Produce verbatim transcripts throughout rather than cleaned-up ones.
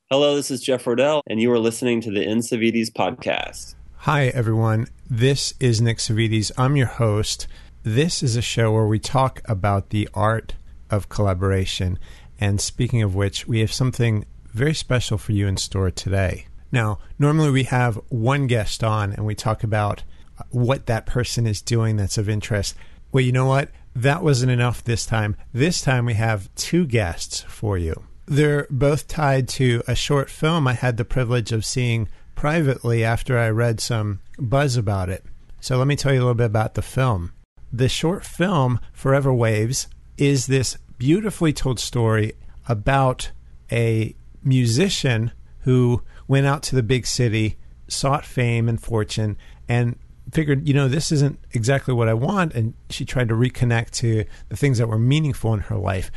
Hello, this is Jeff Rodell, and you are listening to the Insavides podcast. Hi, everyone. This is Nick Savides. I'm your host. This is a show where we talk about the art of collaboration. And speaking of which, we have something very special for you in store today. Now, normally we have one guest on and we talk about what that person is doing that's of interest. Well, you know what? That wasn't enough this time. This time we have two guests for you. They're both tied to a short film I had the privilege of seeing privately after I read some buzz about it. So let me tell you a little bit about the film. The short film, Forever Waves, is this beautifully told story about a musician who went out to the big city, sought fame and fortune, and figured, you know, this isn't exactly what I want, and she tried to reconnect to the things that were meaningful in her life.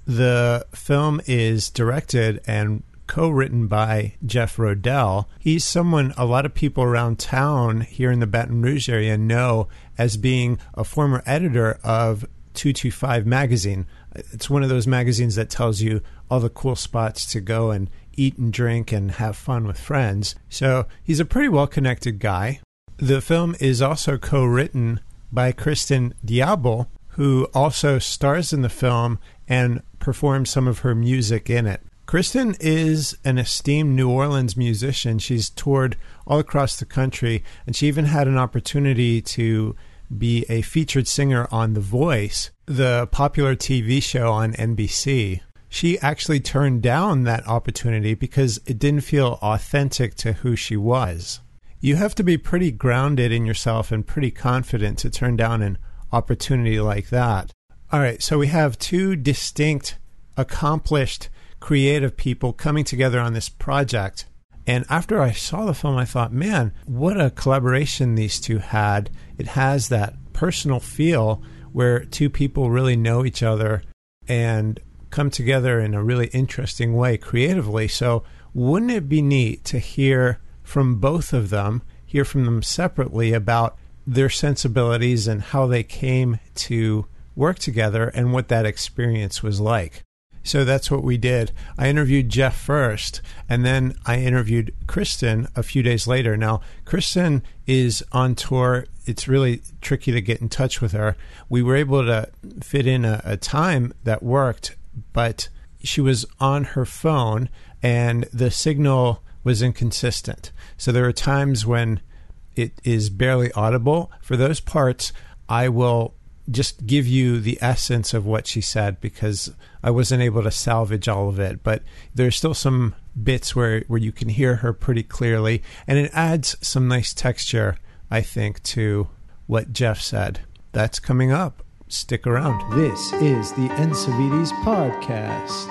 The film is directed and co-written by Jeff Rodell. He's someone a lot of people around town here in the Baton Rouge area know as being a former editor of two twenty-five magazine. It's one of those magazines that tells you all the cool spots to go and eat and drink and have fun with friends. So he's a pretty well-connected guy. The film is also co-written by Kristen Diablo, who also stars in the film and performs some of her music in it. Kristen is an esteemed New Orleans musician. She's toured all across the country, and she even had an opportunity to be a featured singer on The Voice, the popular T V show on N B C. She actually turned down that opportunity because it didn't feel authentic to who she was. You have to be pretty grounded in yourself and pretty confident to turn down an opportunity like that. All right, so we have two distinct, accomplished, creative people coming together on this project. And after I saw the film, I thought, man, what a collaboration these two had. It has that personal feel where two people really know each other and come together in a really interesting way creatively. So wouldn't it be neat to hear from both of them, hear from them separately about their sensibilities and how they came to work together and what that experience was like? So that's what we did. I interviewed Jeff first, and then I interviewed Kristen a few days later. Now, Kristen is on tour. It's really tricky to get in touch with her. We were able to fit in a, a time that worked, but she was on her phone, and the signal was inconsistent. So there are times when it is barely audible. For those parts, I will just give you the essence of what she said because I wasn't able to salvage all of it. But there's still some bits where, where you can hear her pretty clearly, and it adds some nice texture, I think, to what Jeff said. That's coming up. Stick around. This is the Insavides podcast.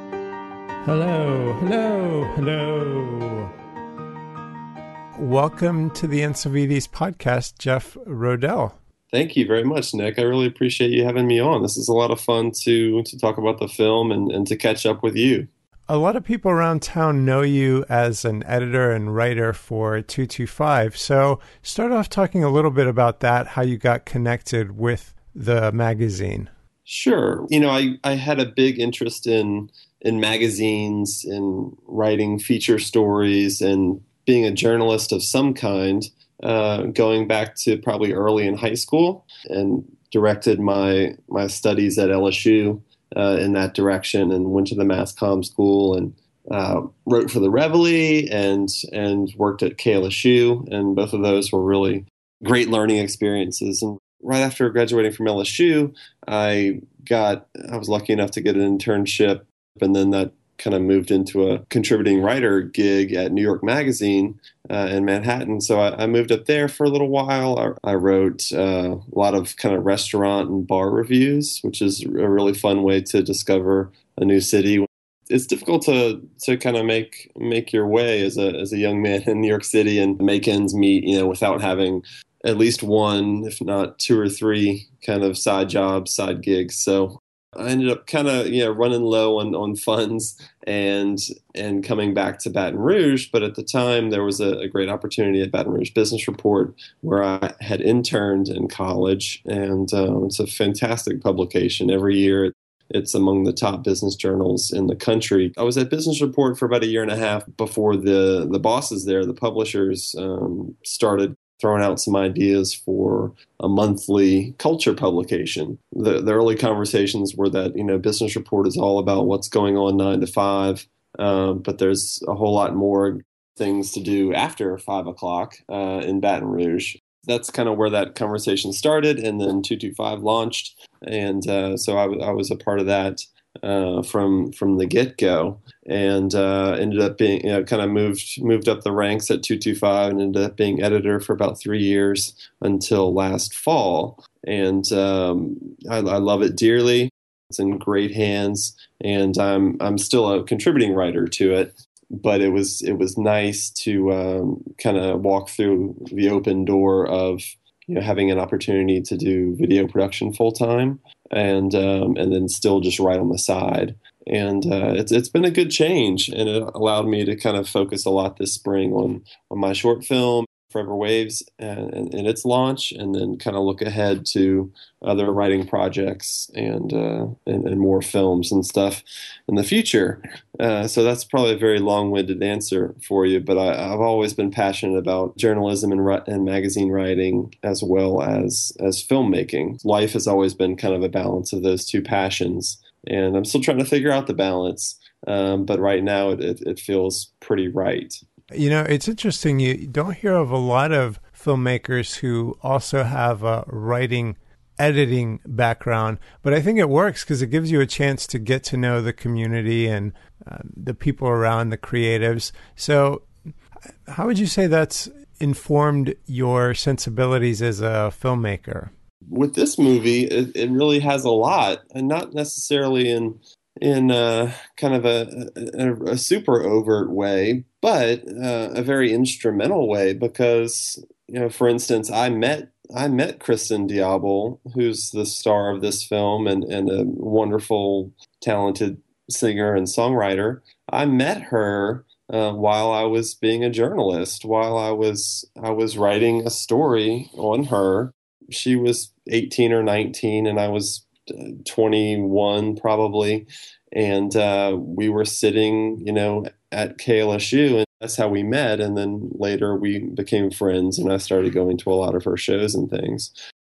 Hello, hello, hello. Welcome to the Insavides podcast, Jeff Rodell. Thank you very much, Nick. I really appreciate you having me on. This is a lot of fun to to talk about the film and, and to catch up with you. A lot of people around town know you as an editor and writer for two twenty-five. So start off talking a little bit about that, how you got connected with the magazine. Sure. You know, I, I had a big interest in in magazines, in writing feature stories, and being a journalist of some kind. Uh, going back to probably early in high school, and directed my my studies at L S U uh, in that direction, and went to the mass comm school and uh, wrote for the Reveille and and worked at K L S U, and both of those were really great learning experiences. And right after graduating from L S U, I got I was lucky enough to get an internship, and then that kind of moved into a contributing writer gig at New York Magazine uh, in Manhattan. So I, I moved up there for a little while. I, I wrote uh, a lot of kind of restaurant and bar reviews, which is a really fun way to discover a new city. It's difficult to to kind of make make your way as a as a young man in New York City and make ends meet, you know, without having at least one, if not two or three kind of side jobs, side gigs. So I ended up kind of, you know, running low on, on funds and and coming back to Baton Rouge. But at the time, there was a, a great opportunity at Baton Rouge Business Report where I had interned in college. And uh, it's a fantastic publication. Every year It's among the top business journals in the country. I was at Business Report for about a year and a half before the, the bosses there, the publishers, um, started throwing out some ideas for a monthly culture publication. The, the early conversations were that, you know, Business Report is all about what's going on nine to five, um, but there's a whole lot more things to do after five o'clock uh, in Baton Rouge. That's kind of where that conversation started, and then two two five launched, and uh, so I, w- I was a part of that uh, from from the get-go, and uh, ended up being, you know, kind of moved moved up the ranks at two two five, and ended up being editor for about three years until last fall, and um, I, I love it dearly. It's in great hands, and I'm I'm still a contributing writer to it. But it was it was nice to um, kind of walk through the open door of, you know, having an opportunity to do video production full time, and um, and then still just write on the side. And uh, it's it's been a good change, and it allowed me to kind of focus a lot this spring on on my short film, Forever Waves, and, and, and its launch, and then kind of look ahead to other writing projects and, uh, and and more films and stuff in the future. Uh, so that's probably a very long-winded answer for you, but I, I've always been passionate about journalism and, and magazine writing as well as as filmmaking. Life has always been kind of a balance of those two passions, and I'm still trying to figure out the balance. Um, but right now, it, it, it feels pretty right. You know, it's interesting. You don't hear of a lot of filmmakers who also have a writing, editing background, but I think it works because it gives you a chance to get to know the community and uh, the people around, the creatives. So how would you say that's informed your sensibilities as a filmmaker? With this movie, it, it really has a lot, and not necessarily in in uh, kind of a, a, a super overt way, but uh, a very instrumental way. Because, you know, for instance, I met I met Kristen Diablo, who's the star of this film and, and a wonderful, talented singer and songwriter. I met her uh, while I was being a journalist, while I was I was writing a story on her. She was eighteen or nineteen, and I was twenty-one probably, and uh, we were sitting, you know, at K L S U, and that's how we met. And then later we became friends, and I started going to a lot of her shows and things.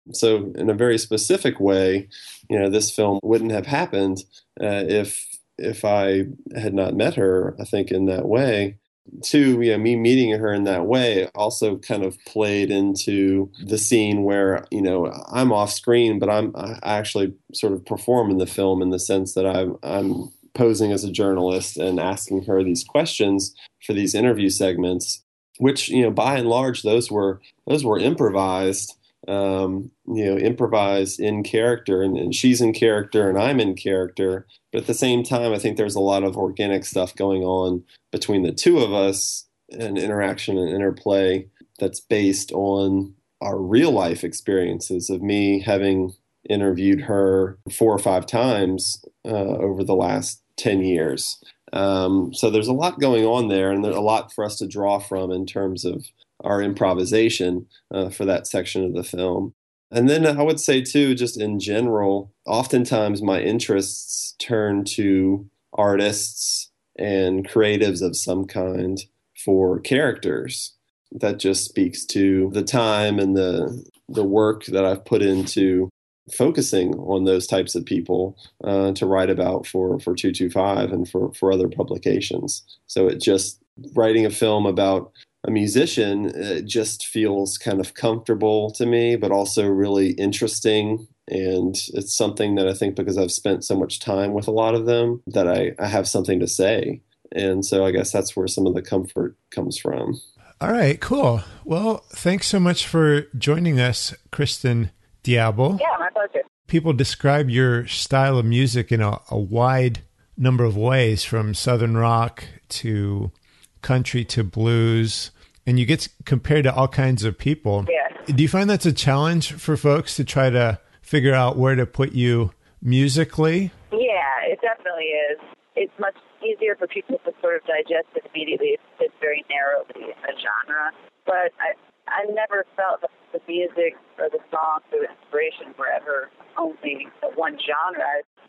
So in a very specific way, you know, this film wouldn't have happened uh, if if I had not met her, I think, in that way. Two, you know, me meeting her in that way also kind of played into the scene where, you know, I'm off screen, but I'm I actually sort of perform in the film in the sense that I'm I'm posing as a journalist and asking her these questions for these interview segments, which, you know, by and large, those were those were improvised, um, you know, improvised in character, and, and she's in character and I'm in character. But at the same time, I think there's a lot of organic stuff going on between the two of us, and interaction and interplay that's based on our real life experiences of me having interviewed her four or five times uh, over the last ten years. Um, so there's a lot going on there, and there's a lot for us to draw from in terms of our improvisation uh, for that section of the film. And then I would say, too, just in general, oftentimes my interests turn to artists and creatives of some kind for characters. That just speaks to the time and the the work that I've put into focusing on those types of people uh, to write about for, for two two five and for, for other publications. So it just, writing a film about a musician, it just feels kind of comfortable to me, but also really interesting. And it's something that I think, because I've spent so much time with a lot of them, that I, I have something to say. And so I guess that's where some of the comfort comes from. All right, cool. Well, thanks so much for joining us, Kristen Diablo. Yeah, my pleasure. People describe your style of music in a, a wide number of ways, from Southern rock to country to blues, and you get compared to all kinds of people. Yeah. Do you find that's a challenge for folks to try to figure out where to put you musically? Yeah, it definitely is. It's much easier for people to sort of digest it immediately. It fits very narrowly in a genre. But I I never felt that the music or the songs or the inspiration were ever only one genre.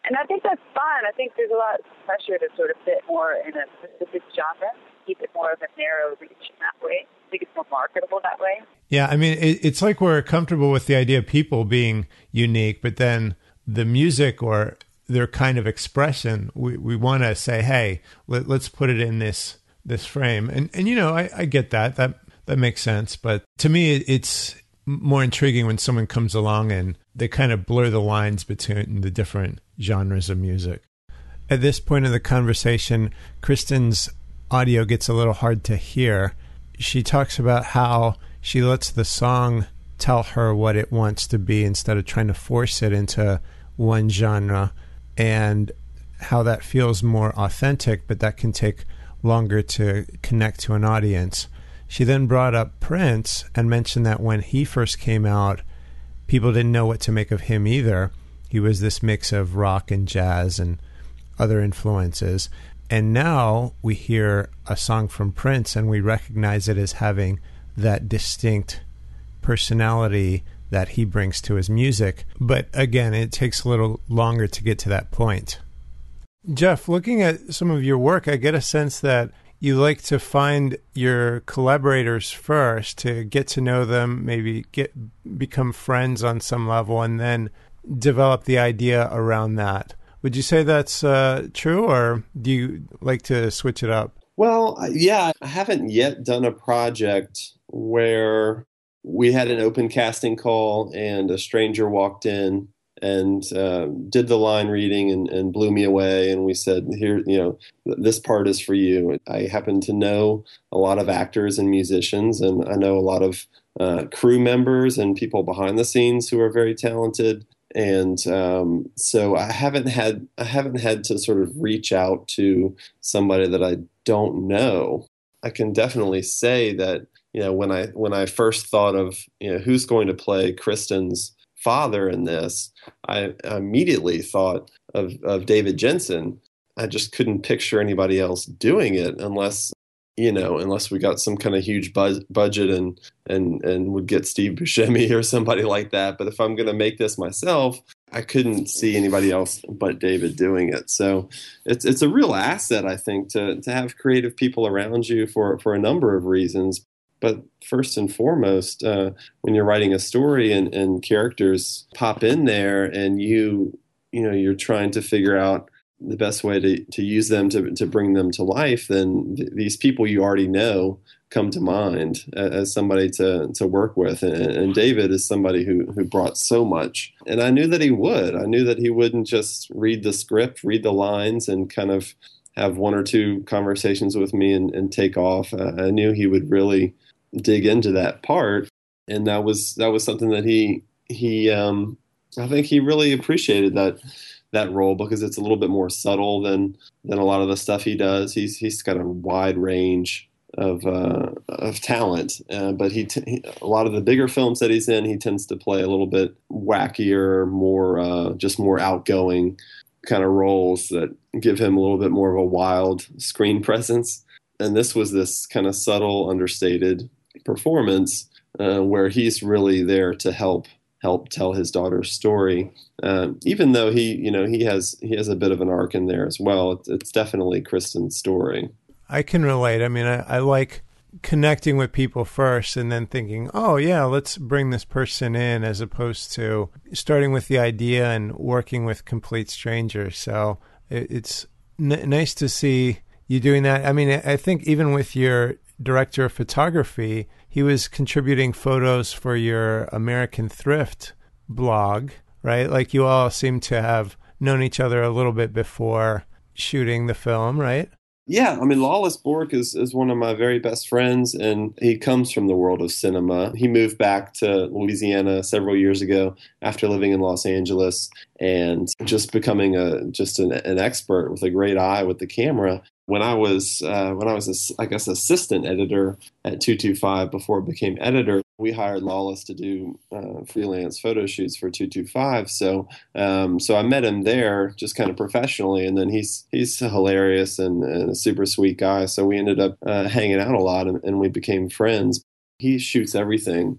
And I think that's fine. I think there's a lot of pressure to sort of fit more in a specific genre, keep it more of a narrow reach in that way. I think it's more marketable that way. Yeah, I mean, it, it's like we're comfortable with the idea of people being unique, but then the music or their kind of expression, we, we want to say, hey, let, let's put it in this this frame. And, and you know, I, I get that. That that makes sense. But to me, it's more intriguing when someone comes along and they kind of blur the lines between the different genres of music. At this point in the conversation, Kristen's audio gets a little hard to hear. She talks about how she lets the song tell her what it wants to be instead of trying to force it into one genre, and how that feels more authentic, but that can take longer to connect to an audience. She then brought up Prince and mentioned that when he first came out, people didn't know what to make of him either. He was this mix of rock and jazz and other influences. And now we hear a song from Prince and we recognize it as having that distinct personality that he brings to his music. But again, it takes a little longer to get to that point. Jeff, looking at some of your work, I get a sense that you like to find your collaborators first to get to know them, maybe get become friends on some level, and then develop the idea around that. Would you say that's uh, true, or do you like to switch it up? Well, yeah, I haven't yet done a project where we had an open casting call and a stranger walked in and uh, did the line reading and, and blew me away. And we said, here, you know, this part is for you. I happen to know a lot of actors and musicians, and I know a lot of uh, crew members and people behind the scenes who are very talented. And um, so I haven't had I haven't had to sort of reach out to somebody that I don't know. I can definitely say that, you know, when I when I first thought of, you know, who's going to play Kristen's father in this, I immediately thought of, of David Jensen. I just couldn't picture anybody else doing it unless, you know, unless we got some kind of huge bu- budget and and and would get Steve Buscemi or somebody like that. But if I'm going to make this myself, I couldn't see anybody else but David doing it. So it's it's a real asset, I think, to to have creative people around you for for a number of reasons. But first and foremost, uh, when you're writing a story and, and characters pop in there and you, you know, you're trying to figure out the best way to, to use them to, to bring them to life, then th- these people you already know come to mind as, as somebody to, to work with. And, and David is somebody who, who brought so much. And I knew that he would. I knew that he wouldn't just read the script, read the lines, and kind of have one or two conversations with me and, and take off. Uh, I knew he would really dig into that part, and that was that was something that he he um, I think he really appreciated that that role, because it's a little bit more subtle than than a lot of the stuff he does. He's he's got a wide range of uh, of talent, uh, but he, t- he a lot of the bigger films that he's in, he tends to play a little bit wackier, more uh, just more outgoing kind of roles that give him a little bit more of a wild screen presence. And this was this kind of subtle, understated performance uh, where he's really there to help help tell his daughter's story. Um, even though he, you know, he has he has a bit of an arc in there as well. It's, it's definitely Kristen's story. I can relate. I mean, I, I like connecting with people first and then thinking, oh yeah, let's bring this person in, as opposed to starting with the idea and working with complete strangers. So it, it's n- nice to see you doing that. I mean, I think even with your director of photography, he was contributing photos for your American Thrift blog, right? Like you all seem to have known each other a little bit before shooting the film, right? Yeah, I mean, Lawless Bork is, is one of my very best friends, and he comes from the world of cinema. He moved back to Louisiana several years ago after living in Los Angeles and just becoming a just an, an expert with a great eye with the camera. When I was, uh, when I was, a, I guess, assistant editor at two two five before it became editor, we hired Lawless to do uh, freelance photo shoots for two two five. So, um, so I met him there just kind of professionally, and then he's he's hilarious and, and a super sweet guy. So we ended up uh, hanging out a lot, and, and we became friends. He shoots everything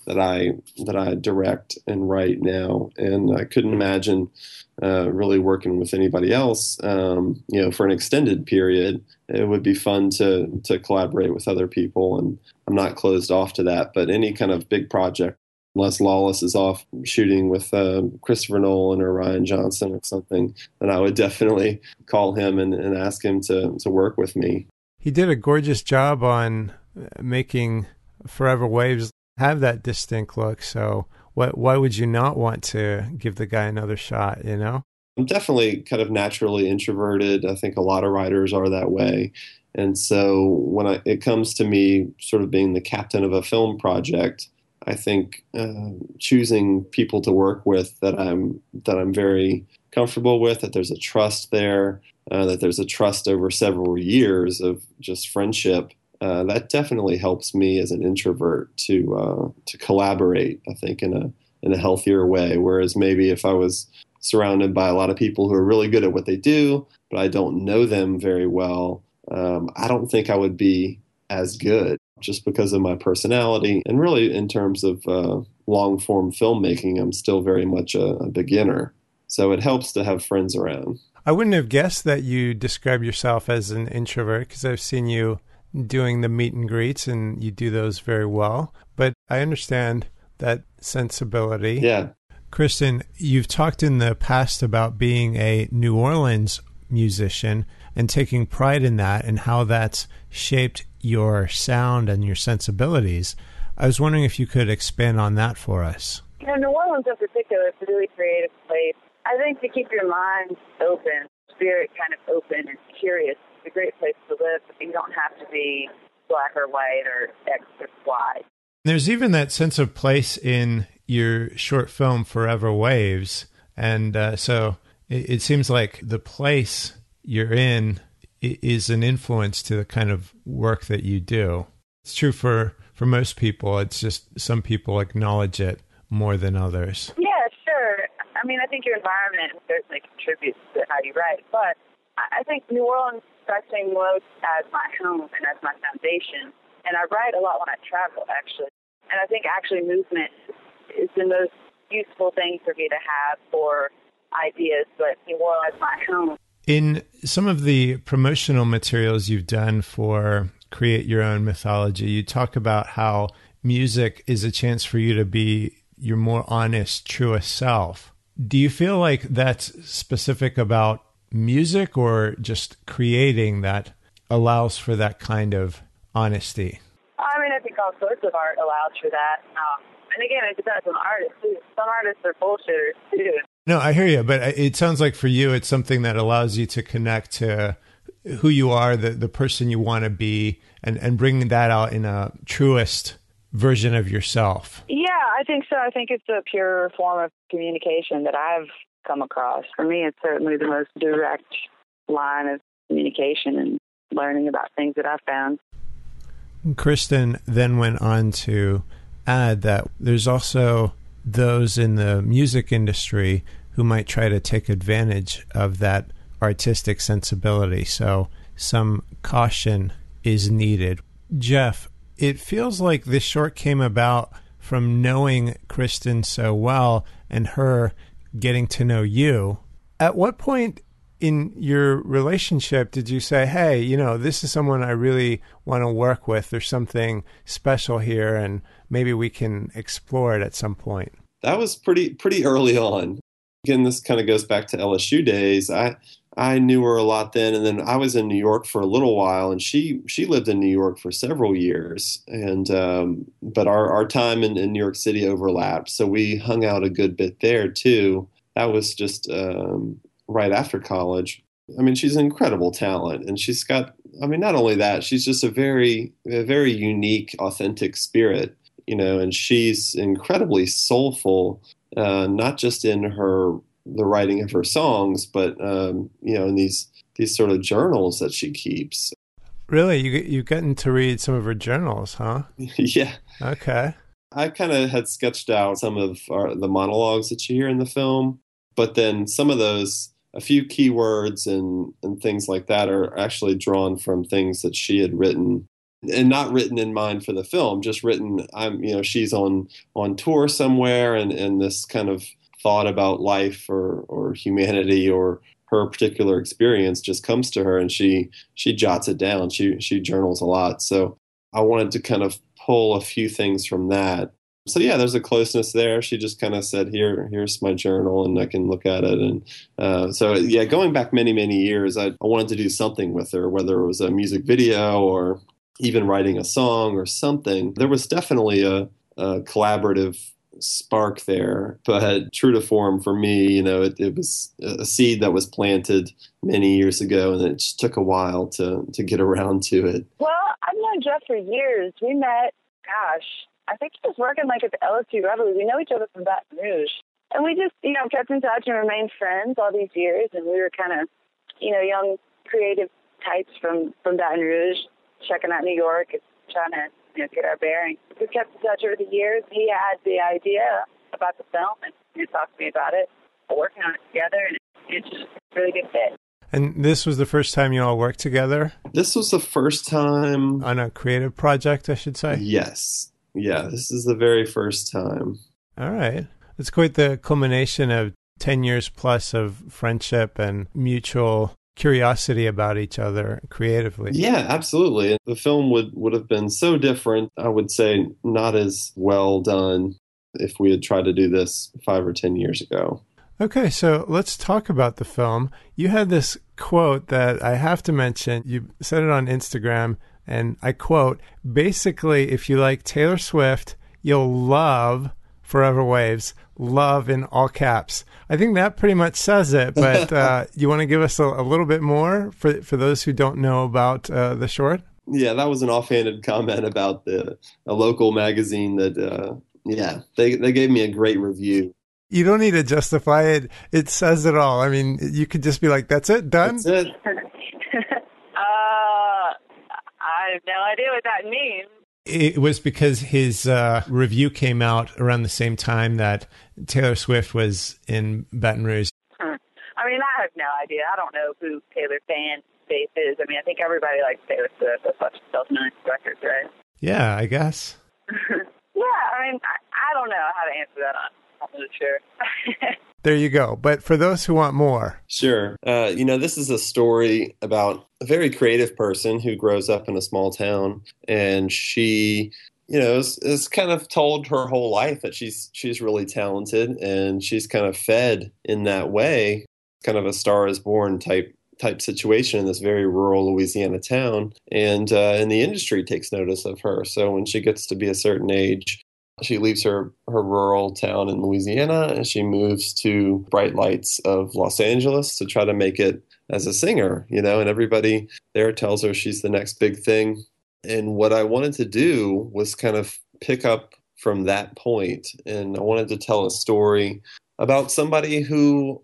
that I that I direct and write now, and I couldn't imagine uh, really working with anybody else. Um, you know, for an extended period, it would be fun to to collaborate with other people, and I'm not closed off to that. But any kind of big project, unless Lawless is off shooting with uh, Christopher Nolan or Rian Johnson or something, then I would definitely call him and, and ask him to to work with me. He did a gorgeous job on making Forever Waves have that distinct look. So what, why would you not want to give the guy another shot, you know? I'm definitely kind of naturally introverted. I think a lot of writers are that way. And so when I, it comes to me sort of being the captain of a film project, I think uh, choosing people to work with that I'm that I'm very comfortable with, that there's a trust there, uh, that there's a trust over several years of just friendship, uh, that definitely helps me as an introvert to uh, to collaborate, I think, in a in a healthier way. Whereas maybe if I was surrounded by a lot of people who are really good at what they do, but I don't know them very well, um, I don't think I would be as good, just because of my personality. And really, in terms of uh, long-form filmmaking, I'm still very much a, a beginner. So it helps to have friends around. I wouldn't have guessed that you describe yourself as an introvert, because I've seen you doing the meet and greets, and you do those very well. But I understand that sensibility. Yeah. Kristen, you've talked in the past about being a New Orleans musician and taking pride in that and how that's shaped your sound and your sensibilities. I was wondering if you could expand on that for us. You know, New Orleans in particular is a really creative place. I think to keep your mind open, spirit kind of open and curious, it's a great place to live, but you don't have to be black or white or X or Y. There's even that sense of place in your short film, Forever Waves. And uh, so it, it seems like the place you're in is an influence to the kind of work that you do. It's true for, for most people. It's just some people acknowledge it more than others. Yeah, sure. I mean, I think your environment certainly contributes to how you write. But I think New Orleans strikes me most as my home and as my foundation. And I write a lot when I travel, actually. And I think actually movement is the most useful thing for me to have for ideas. But New Orleans is my home. In some of the promotional materials you've done for Create Your Own Mythology, you talk about how music is a chance for you to be your more honest, truest self. Do you feel like that's specific about music, or just creating that allows for that kind of honesty? I mean, I think all sorts of art allows for that. Um, and again, it depends on the artist, too. Some artists are bullshitters, too. No, I hear you, but it sounds like for you, it's something that allows you to connect to who you are, the, the person you want to be, and, and bring that out in a truest version of yourself. Yeah, I think so. I think it's a pure form of communication that I've come across. For me, it's certainly the most direct line of communication and learning about things that I've found. Kristen then went on to add that there's also those in the music industry who might try to take advantage of that artistic sensibility. So some caution is needed. Jeff, it feels like this short came about from knowing Kristen so well and her getting to know you. At what point in your relationship did you say, hey, you know, this is someone I really want to work with? There's something special here, and maybe we can explore it at some point? That was pretty pretty early on. Again, this kind of goes back to L S U days. I I knew her a lot then, and then I was in New York for a little while, and she she lived in New York for several years. And um, but our, our time in, in New York City overlapped, so we hung out a good bit there too. That was just um, right after college. I mean, she's an incredible talent, and she's got, I mean, not only that, she's just a very, a very unique, authentic spirit, you know, and she's incredibly soulful, uh, not just in her, the writing of her songs, but, um, you know, in these, these sort of journals that she keeps. Really? You, you've gotten to read some of her journals, huh? Yeah. Okay. I kind of had sketched out some of our, the monologues that you hear in the film, but then some of those, a few keywords and, and things like that are actually drawn from things that she had written. and not written in mind for the film, just written, I'm, you know, she's on, on tour somewhere, and, and this kind of thought about life or, or humanity or her particular experience just comes to her, and she, she jots it down. She, she journals a lot. So I wanted to kind of pull a few things from that. So yeah, there's a closeness there. She just kind of said, here, here's my journal, and I can look at it. And uh, so yeah, going back many, many years, I, I wanted to do something with her, whether it was a music video or even writing a song or something. There was definitely a, a collaborative spark there, but true to form for me, you know, it, it was a seed that was planted many years ago, and it just took a while to, to get around to it. Well, I've known Jeff for years. We met, gosh, I think he was working like at the L S U Reveille. We know each other from Baton Rouge. And we just, you know, kept in touch and remained friends all these years. And we were kind of, you know, young, creative types from, from Baton Rouge, checking out New York and trying to, you know, get our bearings. We kept in touch over the years. He had the idea about the film, and he talked to me about it. We're working on it together, and it's just a really good fit. And this was the first time you all worked together? This was the first time. On a creative project, I should say? Yes. Yeah, this is the very first time. All right. It's quite the culmination of ten years plus of friendship and mutual curiosity about each other creatively. Yeah, absolutely. The film would, would have been so different. I would say not as well done if we had tried to do this five or ten years ago. Okay, so let's talk about the film. You had this quote that I have to mention. You said it on Instagram, and I quote, basically, if you like Taylor Swift, you'll love Forever Waves, love in all caps. I think that pretty much says it, but uh, you want to give us a, a little bit more for, for those who don't know about uh, the short? Yeah, that was an offhanded comment about the a local magazine that, uh, yeah, they, they gave me a great review. You don't need to justify it. It says it all. I mean, you could just be like, that's it, done? That's it. uh, I have no idea what that means. It was because his uh, review came out around the same time that Taylor Swift was in Baton Rouge. Hmm. I mean, I have no idea. I don't know who Taylor fan base is. I mean, I think everybody likes Taylor Swift. That's what she sells millions of records, right? Yeah, I guess. Yeah, I mean, I, I don't know how to answer that. I'm not really sure. There you go. But for those who want more. Sure. Uh, you know, this is a story about a very creative person who grows up in a small town, and she, you know, is, is kind of told her whole life that she's she's really talented, and she's kind of fed in that way, kind of a Star is Born type type situation in this very rural Louisiana town. And uh, and the industry takes notice of her. So when she gets to be a certain age, she leaves her, her rural town in Louisiana, and she moves to bright lights of Los Angeles to try to make it as a singer, you know, and everybody there tells her she's the next big thing. And what I wanted to do was kind of pick up from that point, and I wanted to tell a story about somebody who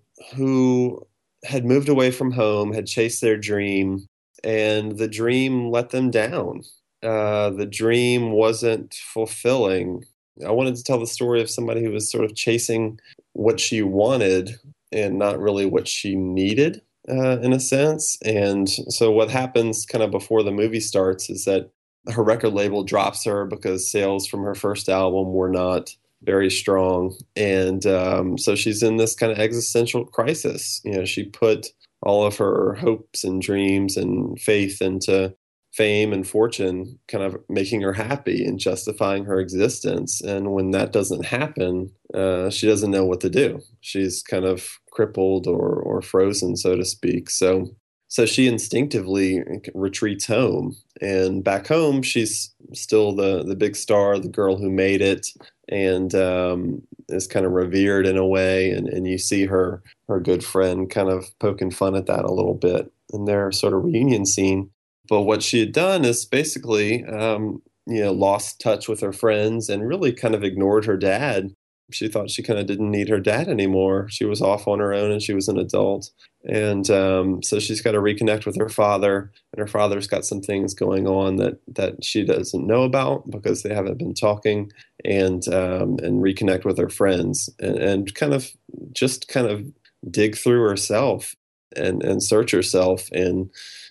who had moved away from home, had chased their dream, and the dream let them down. Uh, the dream wasn't fulfilling. I wanted to tell the story of somebody who was sort of chasing what she wanted and not really what she needed, uh, in a sense. And so what happens kind of before the movie starts is that her record label drops her because sales from her first album were not very strong. And um, so she's in this kind of existential crisis. You know, she put all of her hopes and dreams and faith into fame and fortune, kind of making her happy and justifying her existence. And when that doesn't happen, uh, she doesn't know what to do. She's kind of crippled or, or frozen, so to speak. So, so she instinctively retreats home, and back home, she's still the, the big star, the girl who made it, and um, is kind of revered in a way. And, and you see her, her good friend kind of poking fun at that a little bit in their sort of reunion scene. But what she had done is basically, um, you know, lost touch with her friends and really kind of ignored her dad. She thought she kind of didn't need her dad anymore. She was off on her own, and she was an adult. And um, so she's got to reconnect with her father, and her father's got some things going on that, that she doesn't know about because they haven't been talking, and um, and reconnect with her friends, and, and kind of just kind of dig through herself and, and search herself and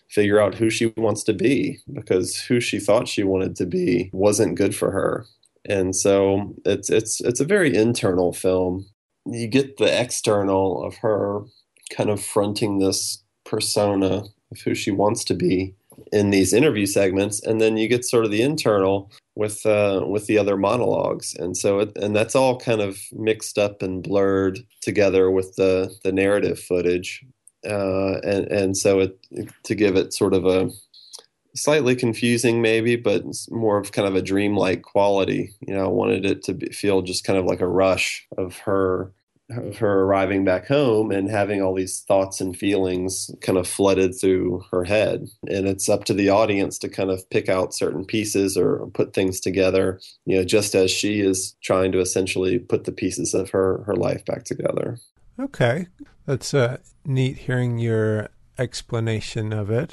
figure out who she wants to be, because who she thought she wanted to be wasn't good for her. And so it's it's it's a very internal film. You get the external of her kind of fronting this persona of who she wants to be in these interview segments, and then you get sort of the internal with uh, with the other monologues, and so it, and that's all kind of mixed up and blurred together with the the narrative footage, uh, and and so it to give it sort of a slightly confusing maybe, but more of kind of a dreamlike quality. You know, I wanted it to be, feel just kind of like a rush of her of her arriving back home and having all these thoughts and feelings kind of flooded through her head. And it's up to the audience to kind of pick out certain pieces or put things together, you know, just as she is trying to essentially put the pieces of her, her life back together. Okay. That's uh, neat hearing your explanation of it.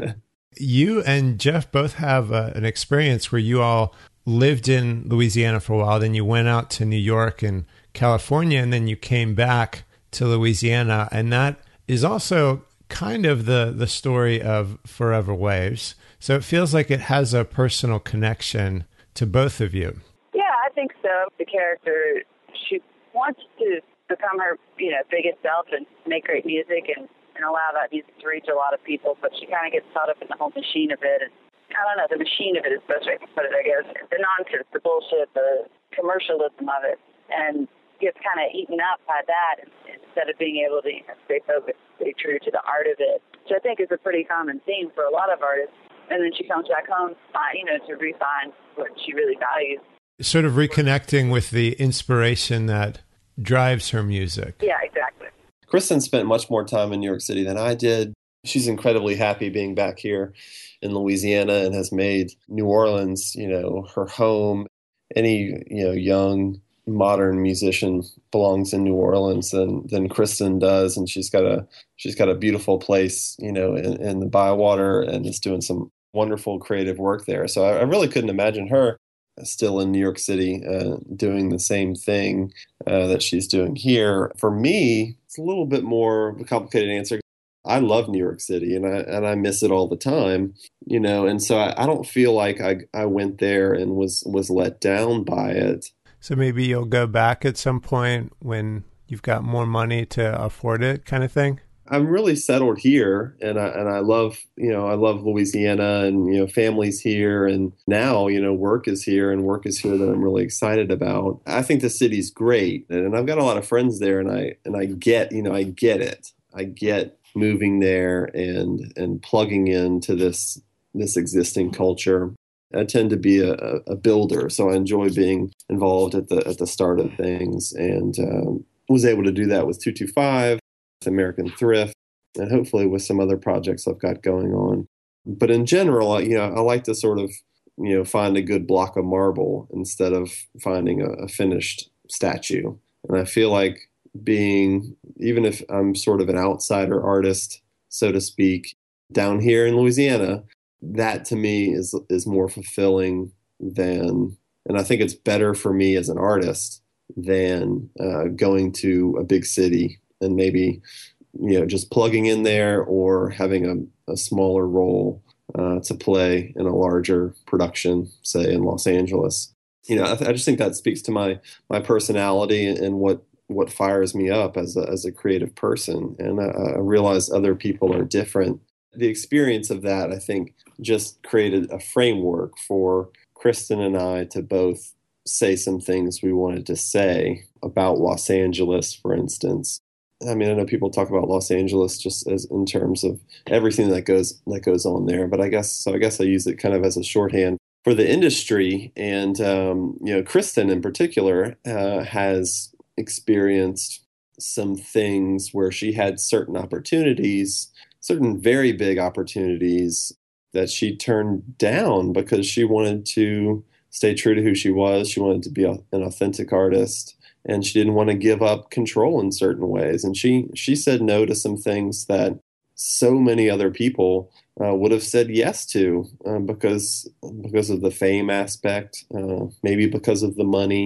You and Jeff both have uh, an experience where you all lived in Louisiana for a while, then you went out to New York and California, and then you came back to Louisiana. And that is also kind of the, the story of Forever Waves. So it feels like it has a personal connection to both of you. Yeah, I think so. The character, she wants to become her, you know, biggest self and make great music and, and allow that music to reach a lot of people, but she kind of gets caught up in the whole machine of it. And I don't know, the machine of it is the best way to put it, I guess. The nonsense, the bullshit, the commercialism of it. And gets kind of eaten up by that instead of being able to, you know, stay focused, stay true to the art of it, which I think is a pretty common theme for a lot of artists. And then she comes back home, you know, to refine what she really values. Sort of reconnecting with the inspiration that drives her music. Yeah, exactly. Kristen spent much more time in New York City than I did. She's incredibly happy being back here in Louisiana and has made New Orleans, you know, her home. Any, you know, young modern musician belongs in New Orleans than than Kristen does, and she's got a she's got a beautiful place, you know, in, in the Bywater, and is doing some wonderful creative work there. So I, I really couldn't imagine her still in New York City uh, doing the same thing uh, that she's doing here. For me, it's a little bit more of a complicated answer. I love New York City, and I and I miss it all the time, you know, and so I, I don't feel like I I went there and was was let down by it. So maybe you'll go back at some point when you've got more money to afford it, kind of thing? I'm really settled here, and I and I love, you know, I love Louisiana, and, you know, family's here, and now, you know, work is here, and work is here that I'm really excited about. I think the city's great, and I've got a lot of friends there, and I and I get, you know, I get it. I get moving there and and plugging into this this existing culture. I tend to be a, a builder, so I enjoy being involved at the at the start of things, and um, was able to do that with two two five, with American Thrift, and hopefully with some other projects I've got going on. But in general, you know, I like to sort of, you know, find a good block of marble instead of finding a, a finished statue. And I feel like being, even if I'm sort of an outsider artist, so to speak, down here in Louisiana, that to me is is more fulfilling than, and I think it's better for me as an artist than uh, going to a big city and maybe, you know, just plugging in there or having a, a smaller role uh, to play in a larger production, say in Los Angeles. You know, I, th- I just think that speaks to my my personality and, and what what fires me up as a, as a creative person. And I, I realize other people are different. The experience of that, I think, just created a framework for Kristen and I to both say some things we wanted to say about Los Angeles, for instance. I mean, I know people talk about Los Angeles just as in terms of everything that goes that goes on there, but I guess so. I guess I use it kind of as a shorthand for the industry. And um, you know, Kristen in particular uh, has experienced some things where she had certain opportunities, certain very big opportunities that she turned down because she wanted to stay true to who she was. She wanted to be a, an authentic artist, and she didn't want to give up control in certain ways. And she she said no to some things that so many other people uh, would have said yes to uh, because because of the fame aspect, uh, maybe because of the money.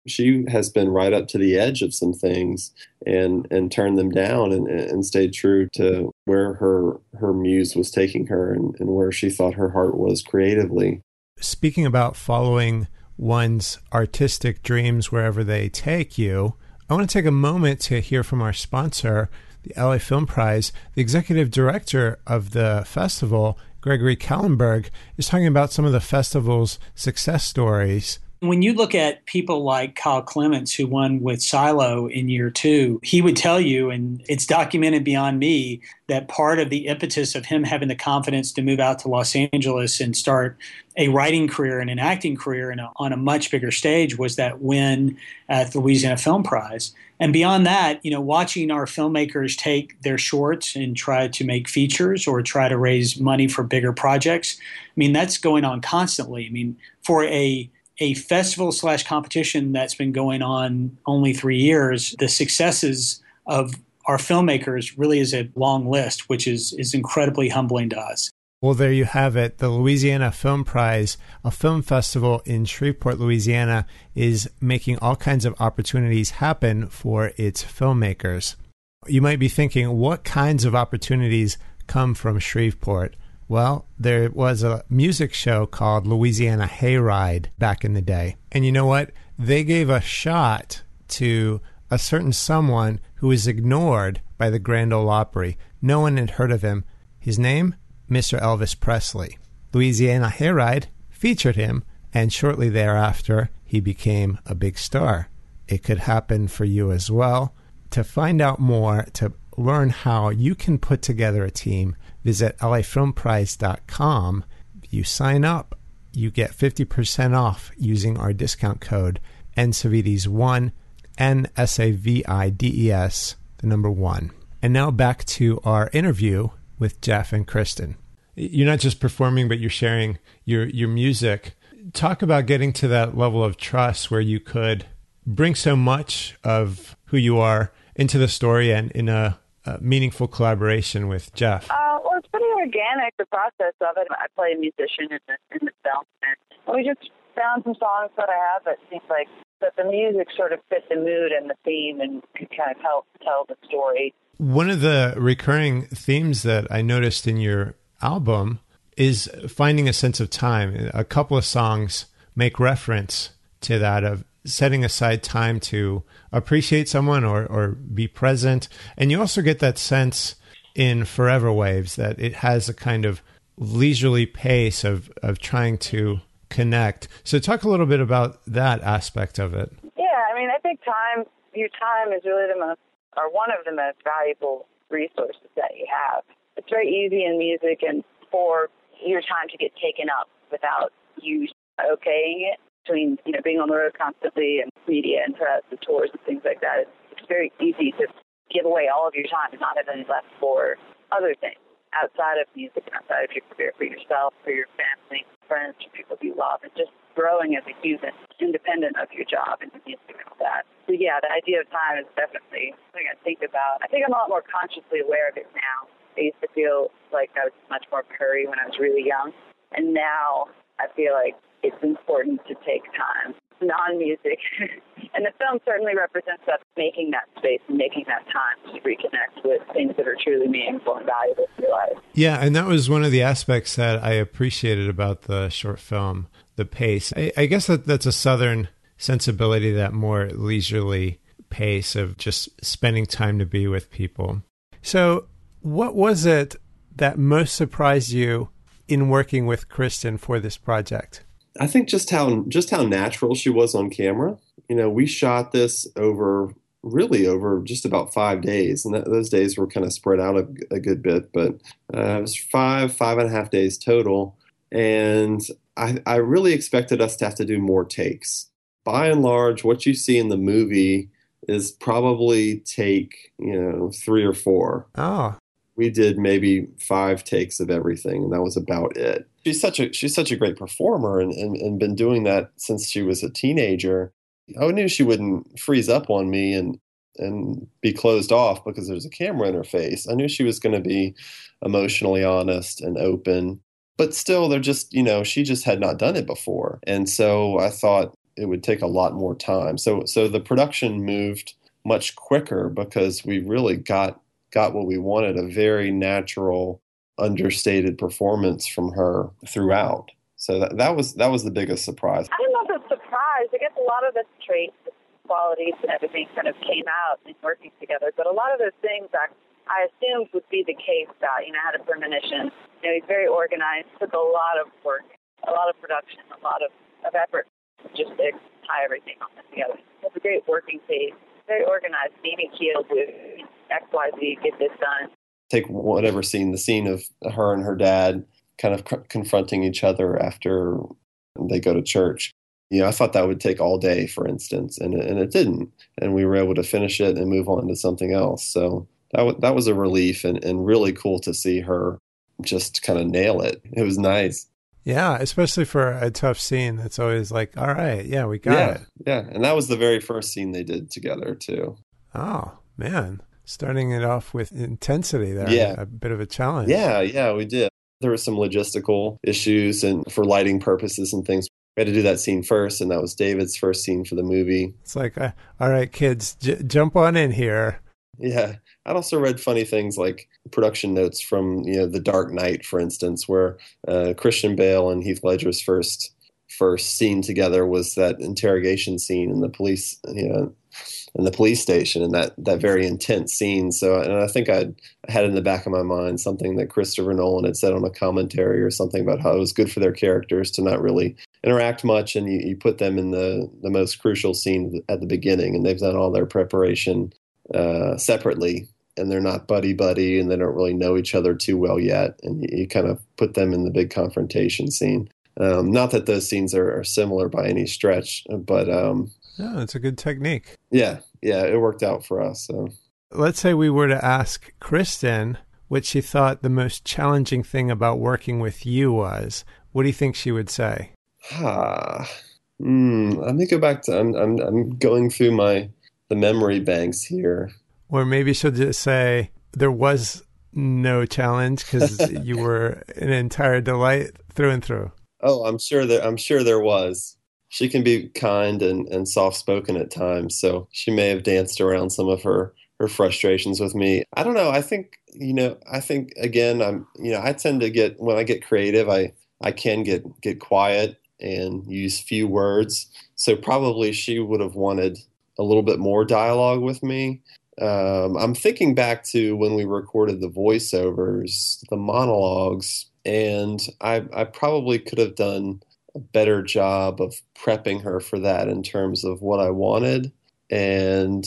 she has been right up to the edge of some things and and turned them down and, and stayed true to where her her muse was taking her and, and where she thought her heart was creatively. Speaking about following one's artistic dreams wherever they take you, I want to take a moment to hear from our sponsor, the L A Film Prize. The executive director of the festival, Gregory Kallenberg, is talking about some of the festival's success stories. When you look at people like Kyle Clements, who won with Silo in year two, he would tell you, and it's documented beyond me, that part of the impetus of him having the confidence to move out to Los Angeles and start a writing career and an acting career in a, on a much bigger stage was that win at the Louisiana Film Prize. And beyond that, you know, watching our filmmakers take their shorts and try to make features or try to raise money for bigger projects, I mean, that's going on constantly. I mean, for a a festival slash competition that's been going on only three years, the successes of our filmmakers really is a long list, which is, is incredibly humbling to us. Well, there you have it. The Louisiana Film Prize, a film festival in Shreveport, Louisiana, is making all kinds of opportunities happen for its filmmakers. You might be thinking, what kinds of opportunities come from Shreveport? Well, there was a music show called Louisiana Hayride back in the day. And you know what? They gave a shot to a certain someone who was ignored by the Grand Ole Opry. No one had heard of him. His name? Mister Elvis Presley. Louisiana Hayride featured him, and shortly thereafter, he became a big star. It could happen for you as well. To find out more, to learn how you can put together a team, visit L A film prize dot com. You sign up, you get fifty percent off using our discount code N Savides one, N S A V I D E S, the number one. And now back to our interview with Jeff and Kristen. You're not just performing, but you're sharing your, your music. Talk about getting to that level of trust where you could bring so much of who you are into the story and in a, a meaningful collaboration with Jeff. Uh, well, it's pretty organic, the process of it. I play a musician in the, in the film, and we just found some songs that I have that seems like that the music sort of fit the mood and the theme and could kind of help tell the story. One of the recurring themes that I noticed in your album is finding a sense of time. A couple of songs make reference to that, of setting aside time to appreciate someone or, or be present. And you also get that sense in Forever Waves that it has a kind of leisurely pace of, of trying to connect. So talk a little bit about that aspect of it. Yeah, I mean, I think time, your time is really the most, or one of the most valuable resources that you have. It's very easy in music and for your time to get taken up without you okaying it. Between, you know, being on the road constantly and media and press and tours and things like that, it's, it's very easy to give away all of your time and not have any left for other things outside of music and outside of your career, for yourself, for your family, friends, for people you love, and just growing as a human, independent of your job and music and all that. So yeah, the idea of time is definitely something I think about. I think I'm a lot more consciously aware of it now. I used to feel like I was much more curry when I was really young, and now I feel like it's important to take time, non-music. And the film certainly represents us making that space and making that time to reconnect with things that are truly meaningful and valuable to your life. Yeah, and that was one of the aspects that I appreciated about the short film, the pace. I, I guess that that's a Southern sensibility, that more leisurely pace of just spending time to be with people. So what was it that most surprised you in working with Kristen for this project? I think just how just how natural she was on camera. You know, we shot this over really over just about five days, and that, those days were kind of spread out a, a good bit, but uh, it was five, five and a half days total. And I, I really expected us to have to do more takes. By and large, what you see in the movie is probably take, you know, three or four. Oh. We did maybe five takes of everything, and that was about it. She's such a she's such a great performer, and, and, and been doing that since she was a teenager. I knew she wouldn't freeze up on me and and be closed off because there's a camera in her face. I knew she was going to be emotionally honest and open, but still, they're just, you know, she just had not done it before, and so I thought it would take a lot more time. So so the production moved much quicker because we really got got what we wanted, a very natural, understated performance from her throughout. So that that was that was the biggest surprise. I don't know if it's surprise. I guess a lot of the traits, qualities, and everything kind of came out in working together. But a lot of those things I, I assumed would be the case. That, you know, had a premonition. You know, he's very organized. Took a lot of work, a lot of production, a lot of, of effort just to tie everything on together. It's a great working pace. Very organized. Even keeled with X, Y, Z. Get this done. Take whatever scene, the scene of her and her dad kind of c- confronting each other after they go to church. You know, I thought that would take all day, for instance, and and it didn't. And we were able to finish it and move on to something else. So that w- that was a relief and, and really cool to see her just kind of nail it. It was nice. Yeah, especially for a tough scene. It's always like, all right, yeah, we got yeah, it. Yeah, and that was the very first scene they did together, too. Oh, man. Starting it off with intensity there. Yeah. A bit of a challenge. Yeah, yeah, we did. There were some logistical issues and for lighting purposes and things. We had to do that scene first, and that was David's first scene for the movie. It's like, uh, all right, kids, j- jump on in here. Yeah. I'd also read funny things like production notes from, you know, The Dark Knight, for instance, where uh, Christian Bale and Heath Ledger's first first scene together was that interrogation scene in the police, you know, in the police station, and that, that very intense scene. So, and I think I'd, I had in the back of my mind something that Christopher Nolan had said on a commentary or something about how it was good for their characters to not really interact much, and you, you put them in the, the most crucial scene at the beginning, and they've done all their preparation uh, separately, and they're not buddy-buddy, and they don't really know each other too well yet, and you, you kind of put them in the big confrontation scene. Um, not that those scenes are, are similar by any stretch, but... Um, No, it's a good technique. Yeah, yeah, it worked out for us. So. Let's say we were to ask Kristen what she thought the most challenging thing about working with you was. What do you think she would say? Ah, mm, let me go back to. I'm I'm I'm going through my the memory banks here. Or maybe she'll just say there was no challenge because you were an entire delight through and through. Oh, I'm sure that I'm sure there was. She can be kind and, and soft-spoken at times, so she may have danced around some of her, her frustrations with me. I don't know. I think, you know, I think, again, I'm, you know, I tend to get, when I get creative, I, I can get, get quiet and use few words. So probably she would have wanted a little bit more dialogue with me. Um, I'm thinking back to when we recorded the voiceovers, the monologues, and I, I probably could have done a better job of prepping her for that in terms of what I wanted. And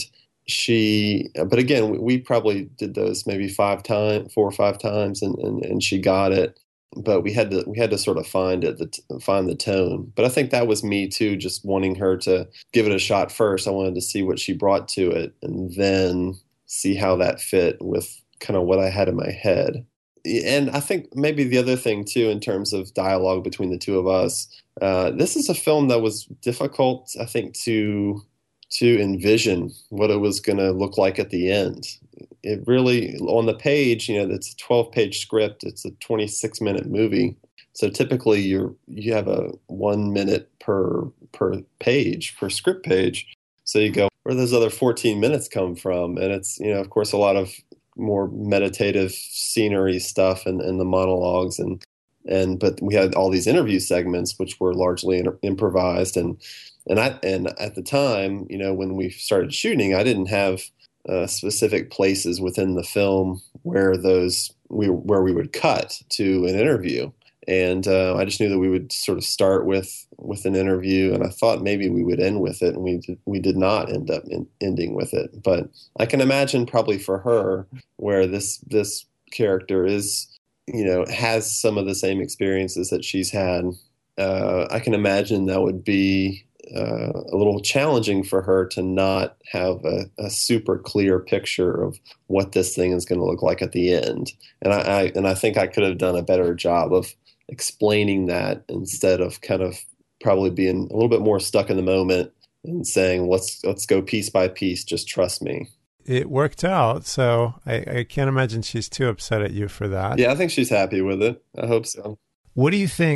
she, but again, we probably did those maybe five times, four or five times, and, and, and she got it. But we had to, we had to sort of find it, the, find the tone. But I think that was me too, just wanting her to give it a shot first. I wanted to see what she brought to it and then see how that fit with kind of what I had in my head. And I think maybe the other thing, too, in terms of dialogue between the two of us, uh, this is a film that was difficult, I think, to to envision what it was going to look like at the end. It really, on the page, you know, it's a twelve-page script. It's a twenty-six minute movie. So typically you're you have a one minute per per page, per script page. So you go, where those other fourteen minutes come from? And it's, you know, of course, a lot of more meditative scenery stuff and, and the monologues and and but we had all these interview segments which were largely in, improvised and and I and at the time, you know, when we started shooting, I didn't have uh, specific places within the film where those we where we would cut to an interview. And uh, I just knew that we would sort of start with, with an interview, and I thought maybe we would end with it, and we did, we did not end up in, ending with it. But I can imagine probably for her, where this this character is, you know, has some of the same experiences that she's had. Uh, I can imagine that would be uh, a little challenging for her to not have a, a super clear picture of what this thing is going to look like at the end. And I, I and I think I could have done a better job of explaining that instead of kind of probably being a little bit more stuck in the moment and saying, let's let's go piece by piece, just trust me. It worked out, so I, I can't imagine she's too upset at you for that. Yeah, I think she's happy with it. I hope so. What do you think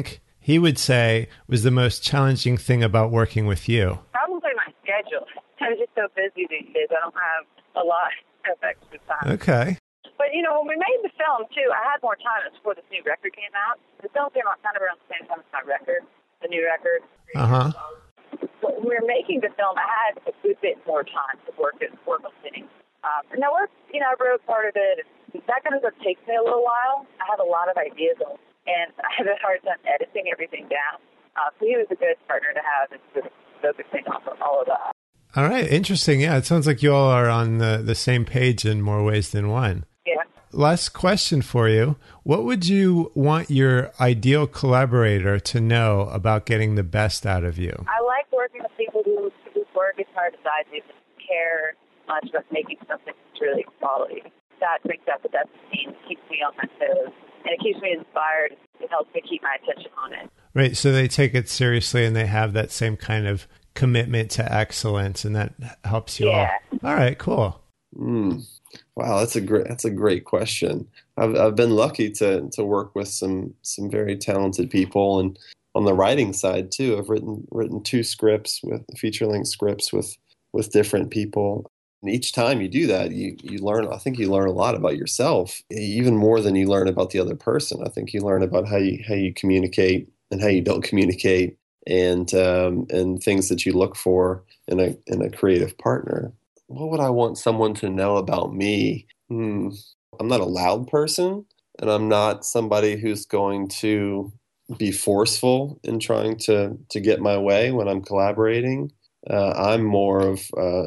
he would say was the most challenging thing about working with you? Probably my schedule. I'm just so busy these days. I don't have a lot of extra time. Okay. But, you know, when we made the film, too, I had more time. It was before this new record came out. The film came out kind of around the same time as my record, the new record. Uh-huh. When we were making the film, I had a good bit more time to work at work on things. Um, and I worked, you know, I wrote part of it. That kind of stuff takes me a little while. I have a lot of ideas, and I have a hard time editing everything down. Uh, so he was a good partner to have and sort of focusing on all of that. All right. Interesting. Yeah, it sounds like you all are on the, the same page in more ways than one. Yeah. Last question for you. What would you want your ideal collaborator to know about getting the best out of you? I like working with people who, whose work is hard to dive into, care much about making something that's really quality. That brings out the best in me, keeps me on my toes, and it keeps me inspired. It helps me keep my attention on it. Right. So they take it seriously and they have that same kind of commitment to excellence, and that helps you yeah. all. All right, cool. Mm. Wow, that's a great that's a great question. I've I've been lucky to to work with some some very talented people, and on the writing side too. I've written written two scripts with feature length scripts with with different people. And each time you do that, you you learn. I think you learn a lot about yourself, even more than you learn about the other person. I think you learn about how you how you communicate and how you don't communicate, and um, and things that you look for in a in a creative partner. What would I want someone to know about me? Hmm. I'm not a loud person, and I'm not somebody who's going to be forceful in trying to, to get my way when I'm collaborating. Uh, I'm more of uh,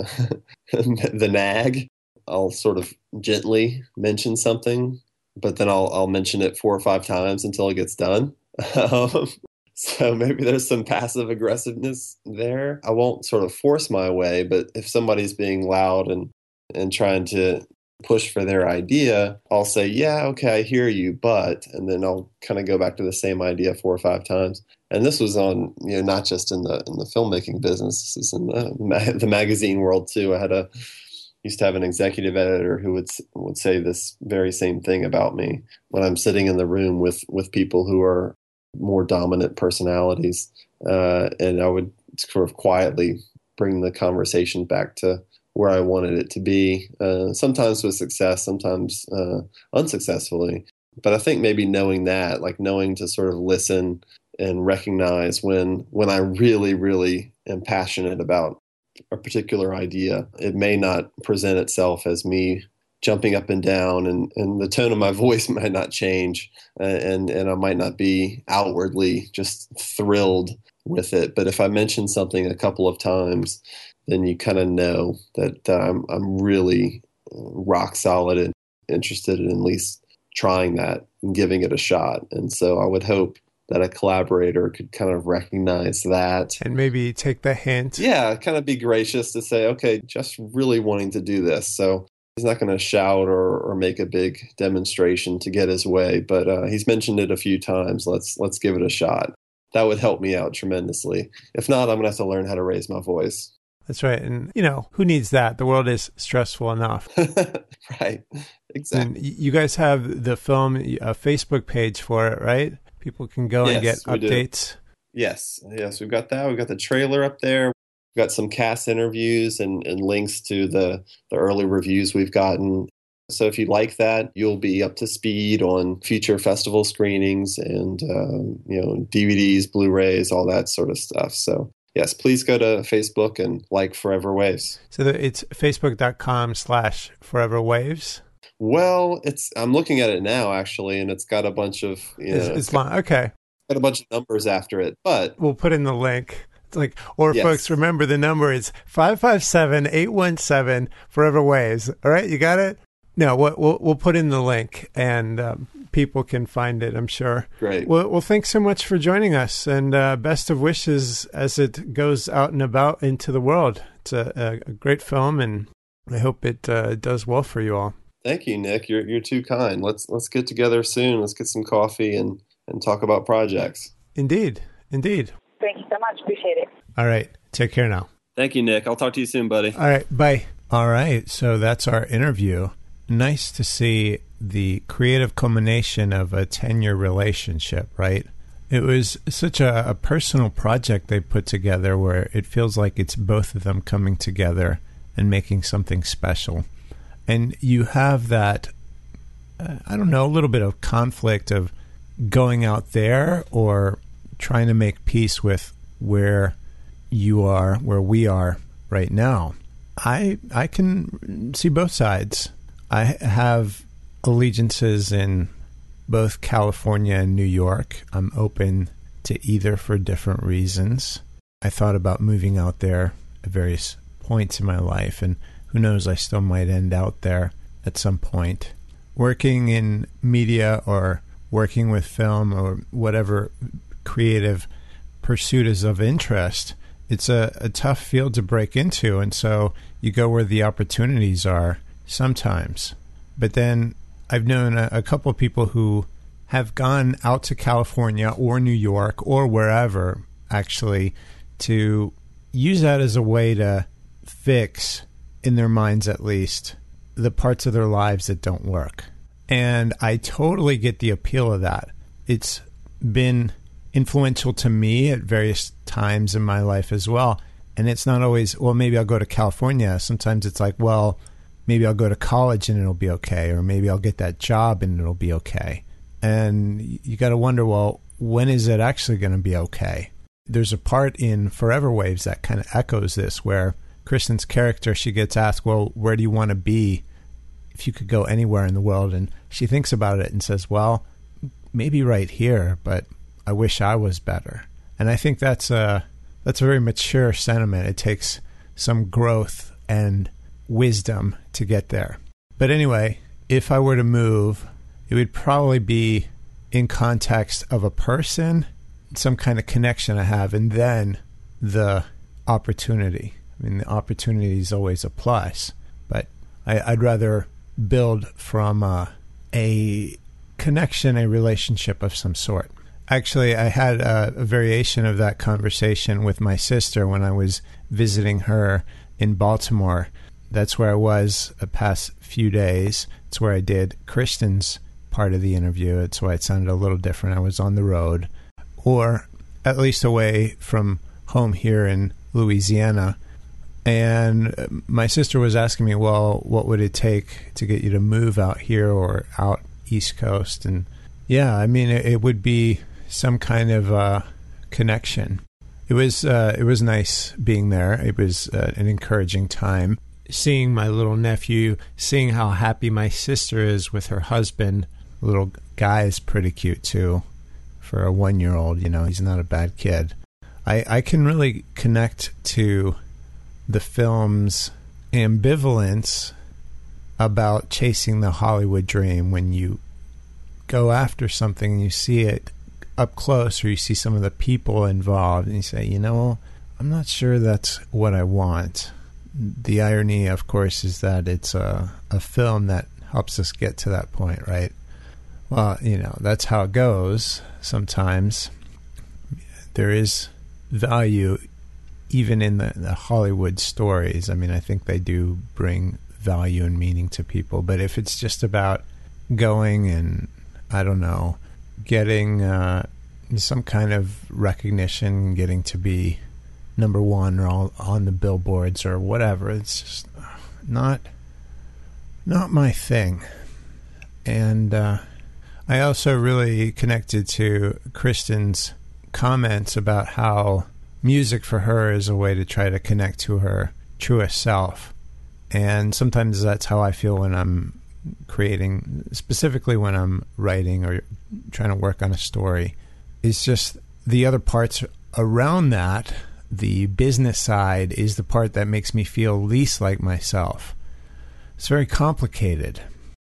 the nag. I'll sort of gently mention something, but then I'll I'll mention it four or five times until it gets done. Um, So maybe there's some passive aggressiveness there. I won't sort of force my way, but if somebody's being loud and, and trying to push for their idea, I'll say, yeah, okay, I hear you, but, and then I'll kind of go back to the same idea four or five times. And this was on, you know, not just in the in the filmmaking business, this is in the, the magazine world too. I had a, used to have an executive editor who would would say this very same thing about me when I'm sitting in the room with, with people who are more dominant personalities, uh, and I would sort of quietly bring the conversation back to where I wanted it to be, uh, sometimes with success, sometimes uh, unsuccessfully. But I think maybe knowing that, like knowing to sort of listen and recognize when when I really, really am passionate about a particular idea, it may not present itself as me jumping up and down, and, and the tone of my voice might not change, and, and I might not be outwardly just thrilled with it. But if I mention something a couple of times, then you kind of know that, that I'm, I'm really rock solid and interested in at least trying that and giving it a shot. And so I would hope that a collaborator could kind of recognize that. And maybe take the hint. Yeah, kind of be gracious to say, okay, just really wanting to do this. So he's not going to shout or, or make a big demonstration to get his way, but uh, he's mentioned it a few times. Let's let's give it a shot. That would help me out tremendously. If not, I'm going to have to learn how to raise my voice. That's right. And, you know, who needs that? The world is stressful enough. Right. Exactly. And you guys have the film, a Facebook page for it, right? People can go yes, and get updates. Do. Yes. Yes, we've got that. We've got the trailer up there. We've got some cast interviews and, and links to the, the early reviews we've gotten. So if you like that, you'll be up to speed on future festival screenings and, um, you know, D V Ds, Blu-rays, all that sort of stuff. So yes, please go to Facebook and like Forever Waves. So it's facebook.com slash Forever Waves. Well, it's I'm looking at it now, actually, and it's got a bunch of, you know, it's, it's long. Okay. Got a bunch of numbers after it, but we'll put in the link. It's like, or yes. Folks, remember the number is five five seven, eight one seven Forever Waves. All right, you got it? No, we'll we'll, we'll put in the link, and um, people can find it, I'm sure. Great. Well, well, thanks so much for joining us, and uh, best of wishes as it goes out and about into the world. It's a, a great film, and I hope it uh, does well for you all. Thank you, Nick. You're you're too kind. Let's let's get together soon. Let's get some coffee and, and talk about projects. Indeed. Indeed. Thank you so much. Appreciate it. All right. Take care now. Thank you, Nick. I'll talk to you soon, buddy. All right. Bye. All right. So that's our interview. Nice to see the creative culmination of a ten-year relationship, right? It was such a, a personal project they put together where it feels like it's both of them coming together and making something special. And you have that, uh, I don't know, a little bit of conflict of going out there or trying to make peace with where you are, where we are right now. I I can see both sides. I have allegiances in both California and New York. I'm open to either for different reasons. I thought about moving out there at various points in my life, and who knows, I still might end out there at some point. Working in media or working with film or whatever creative pursuit is of interest, it's a, a tough field to break into, and so you go where the opportunities are sometimes. But then I've known a, a couple of people who have gone out to California or New York or wherever, actually, to use that as a way to fix, in their minds at least, the parts of their lives that don't work. And I totally get the appeal of that. It's been influential to me at various times in my life as well. And it's not always, well, maybe I'll go to California. Sometimes it's like, well, maybe I'll go to college and it'll be okay, or maybe I'll get that job and it'll be okay. And you got to wonder, well, when is it actually going to be okay? There's a part in Forever Waves that kind of echoes this, where Kristen's character, she gets asked, well, where do you want to be if you could go anywhere in the world? And she thinks about it and says, well, maybe right here, but I wish I was better. And I think that's a, that's a very mature sentiment. It takes some growth and wisdom to get there. But anyway, if I were to move, it would probably be in context of a person, some kind of connection I have, and then the opportunity. I mean, the opportunity is always a plus, but I, I'd rather build from uh, a connection, a relationship of some sort. Actually, I had a, a variation of that conversation with my sister when I was visiting her in Baltimore. That's where I was the past few days. It's where I did Kristen's part of the interview. It's why it sounded a little different. I was on the road, or at least away from home here in Louisiana. And my sister was asking me, well, what would it take to get you to move out here or out East Coast? And yeah, I mean, it, it would be some kind of uh, connection. It was uh, it was nice being there. It was uh, an encouraging time. Seeing my little nephew, seeing how happy my sister is with her husband. The little guy is pretty cute too. For a one-year-old, you know, he's not a bad kid. I, I can really connect to the film's ambivalence about chasing the Hollywood dream. When you go after something and you see it up close, or you see some of the people involved and you say, you know, I'm not sure that's what I want. The irony, of course, is that it's a, a film that helps us get to that point, right? Well, you know, that's how it goes sometimes. There is value even in the, the Hollywood stories. I mean, I think they do bring value and meaning to people. But if it's just about going and, I don't know, getting uh, some kind of recognition, getting to be number one or all, on the billboards or whatever, it's just not not my thing. And uh, I also really connected to Kristen's comments about how music for her is a way to try to connect to her truest self. And sometimes that's how I feel when I'm creating, specifically when I'm writing or trying to work on a story. It's just the other parts around that. The business side is the part that makes me feel least like myself. It's very complicated.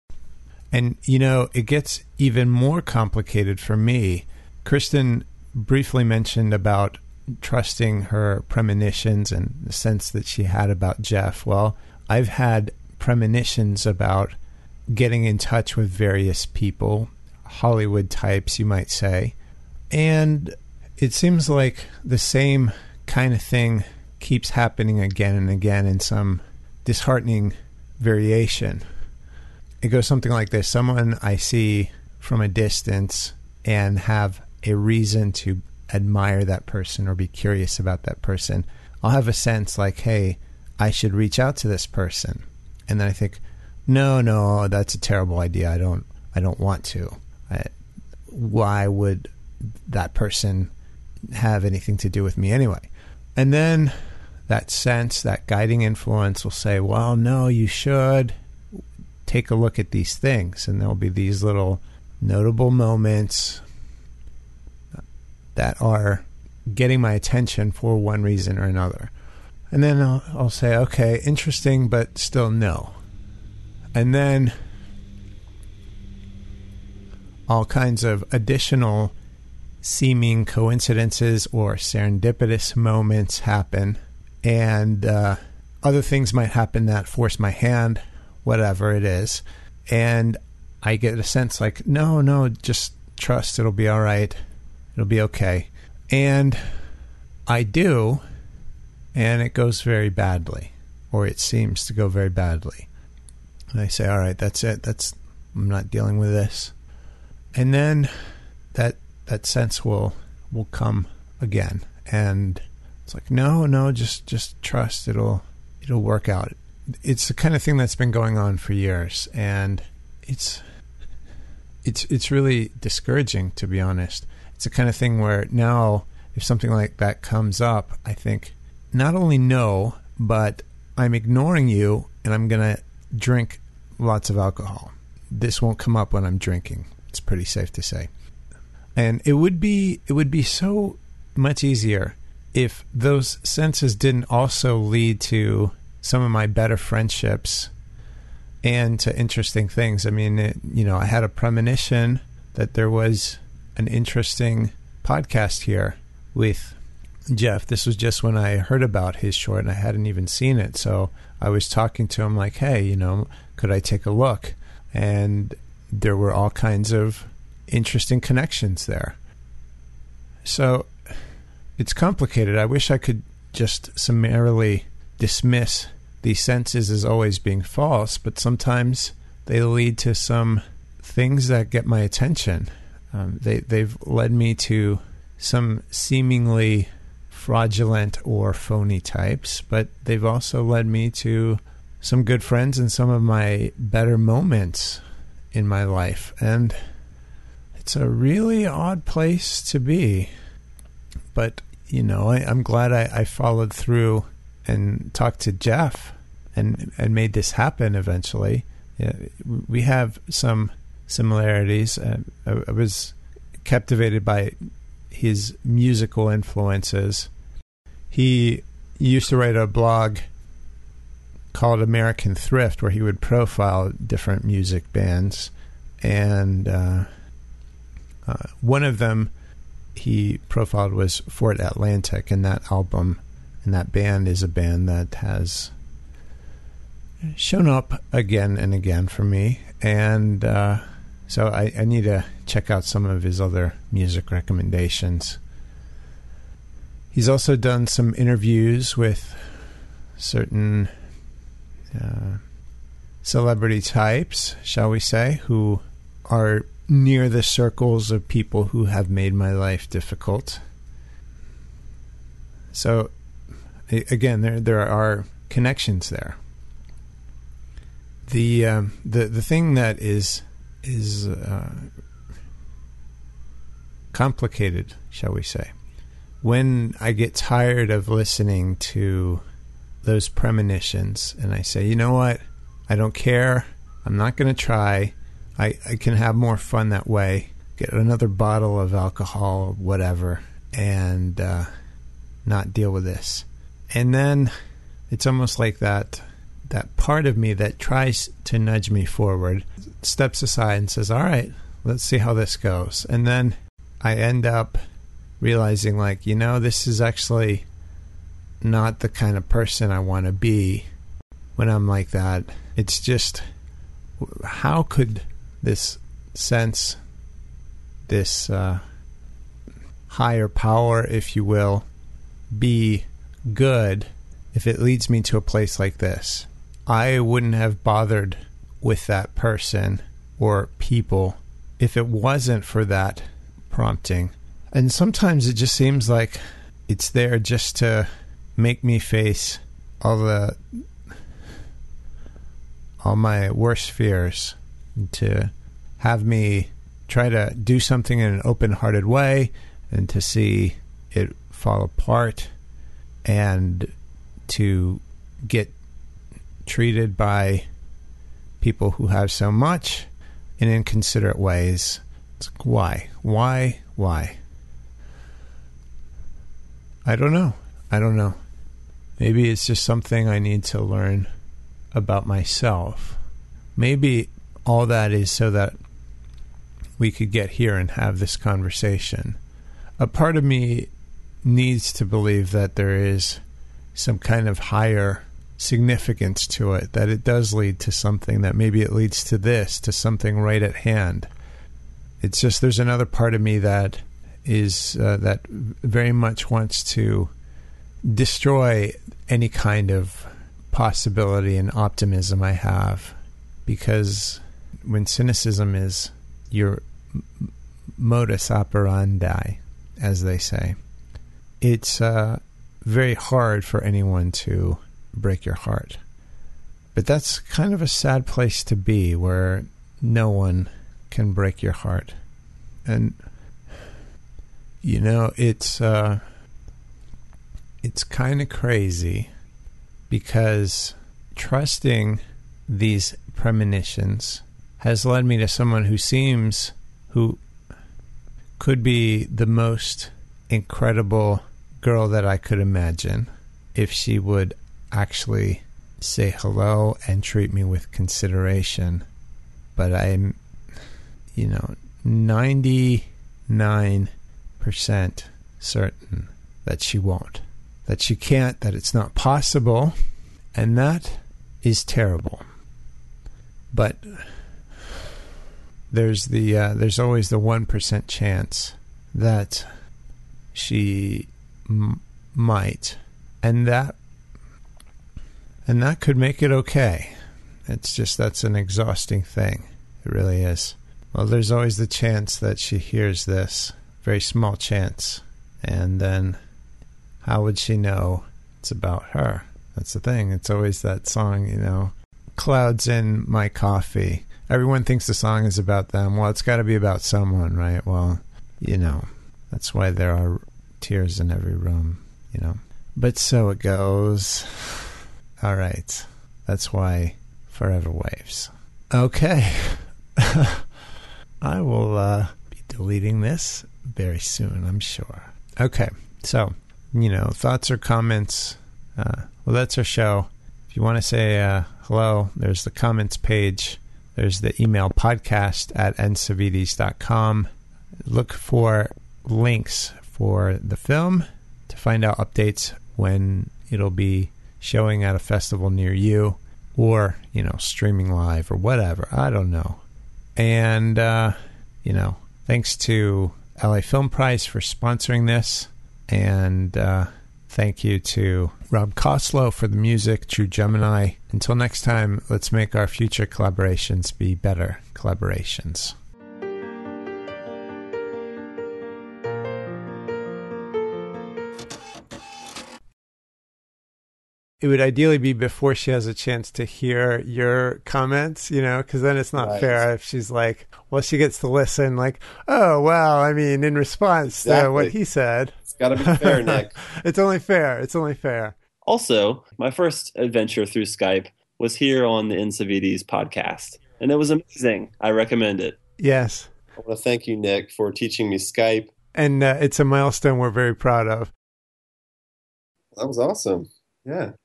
And, you know, it gets even more complicated for me. Kristen briefly mentioned about trusting her premonitions and the sense that she had about Jeff. Well, I've had premonitions about getting in touch with various people, Hollywood types, you might say. And it seems like the same kind of thing keeps happening again and again in some disheartening variation. It goes something like this. Someone I see from a distance and have a reason to admire that person or be curious about that person. I'll have a sense like, hey, I should reach out to this person. And then I think, no, no, that's a terrible idea. I don't, I don't want to. I, why would that person have anything to do with me anyway? And then that sense, that guiding influence will say, well, no, you should take a look at these things. And there'll be these little notable moments that are getting my attention for one reason or another. And then I'll, I'll say, okay, interesting, but still no. And then all kinds of additional seeming coincidences or serendipitous moments happen. And uh, other things might happen that force my hand, whatever it is. And I get a sense like, no, no, just trust. It'll be all right. It'll be okay. And I do, and it goes very badly, or it seems to go very badly. And I say, all right, that's it. That's I'm not dealing with this. And then that that sense will will come again, and it's like, no, no, just just trust. It'll it'll work out. It's the kind of thing that's been going on for years, and it's it's it's really discouraging, to be honest. It's the kind of thing where now, if something like that comes up, I think not only no, but I'm ignoring you, and I'm gonna drink lots of alcohol. This won't come up when I'm drinking. It's pretty safe to say. And it would be it would be so much easier if those senses didn't also lead to some of my better friendships and to interesting things. I mean, it, you know, I had a premonition that there was an interesting podcast here with Jeff. This was just when I heard about his short, and I hadn't even seen it. So I was talking to him like, hey, you know, could I take a look? And there were all kinds of interesting connections there. So it's complicated. I wish I could just summarily dismiss these senses as always being false, but sometimes they lead to some things that get my attention. Um, they, they've led me to some seemingly fraudulent or phony types, but they've also led me to some good friends and some of my better moments in my life. And it's a really odd place to be. But, you know, I, I'm glad I, I followed through and talked to Jeff and, and made this happen eventually. Yeah, we have some similarities. Uh, I, I was captivated by his musical influences. He used to write a blog called American Thrift, where he would profile different music bands. And uh, uh, one of them he profiled was Fort Atlantic, and that album and that band is a band that has shown up again and again for me. And uh, so I, I need to check out some of his other music recommendations. He's also done some interviews with certain uh, celebrity types, shall we say, who are near the circles of people who have made my life difficult. So, again, there there are connections there. The um, the the thing that is is uh, complicated, shall we say, when I get tired of listening to those premonitions and I say, you know what, I don't care, I'm not going to try, I, I can have more fun that way, get another bottle of alcohol, whatever, and uh, not deal with this. And then it's almost like that that part of me that tries to nudge me forward steps aside and says, all right, let's see how this goes. And then I end up realizing, like, you know, this is actually not the kind of person I want to be when I'm like that. It's just, how could this sense, this uh, higher power, if you will, be good if it leads me to a place like this? I wouldn't have bothered with that person or people if it wasn't for that prompting. And sometimes it just seems like it's there just to make me face all the all my worst fears, to have me try to do something in an open-hearted way and to see it fall apart, and to get treated by people who have so much in inconsiderate ways. It's like, why? Why? Why? I don't know. I don't know. Maybe it's just something I need to learn about myself. Maybe all that is so that we could get here and have this conversation. A part of me needs to believe that there is some kind of higher significance to it, that it does lead to something, that maybe it leads to this, to something right at hand. It's just there's another part of me that is uh, that very much wants to destroy any kind of possibility and optimism I have, because when cynicism is your modus operandi, as they say, it's uh, very hard for anyone to break your heart. But that's kind of a sad place to be, where no one can break your heart. And you know, it's uh, it's kind of crazy, because trusting these premonitions has led me to someone who seems, who could be the most incredible girl that I could imagine, if she would actually say hello and treat me with consideration. But I'm, you know, ninety-nine percent certain that she won't, that she can't, that it's not possible, and that is terrible. But there's the uh, there's always the one percent chance that she m- might, and that and that could make it okay. It's just, that's an exhausting thing. It really is. Well, there's always the chance that she hears this, very small chance, and then how would she know it's about her? That's the thing. It's always that song, you know, clouds in my coffee. Everyone thinks the song is about them. Well, it's got to be about someone, right? Well, you know, that's why there are tears in every room, you know. But so it goes. All right. That's why Forever Waves. Okay. I will uh, be deleting this very soon, I'm sure. Okay. So, you know, thoughts or comments. Uh, well, that's our show. If you want to say uh, hello, there's the comments page. There's the email podcast at n savides dot com. Look for links for the film to find out updates when it'll be showing at a festival near you, or, you know, streaming live or whatever. I don't know. And, uh, you know, thanks to L A Film Prize for sponsoring this. And uh, thank you to Rob Koslow for the music, True Gemini. Until next time, let's make our future collaborations be better collaborations. It would ideally be before she has a chance to hear your comments, you know, because then it's not right. fair if she's like, well, she gets to listen like, oh, well, I mean, in response exactly. to what he said. It's got to be fair, Nick. It's only fair. It's only fair. Also, my first adventure through Skype was here on the N Savides podcast, and it was amazing. I recommend it. Yes. I want to thank you, Nick, for teaching me Skype. And uh, it's a milestone we're very proud of. That was awesome. Yeah.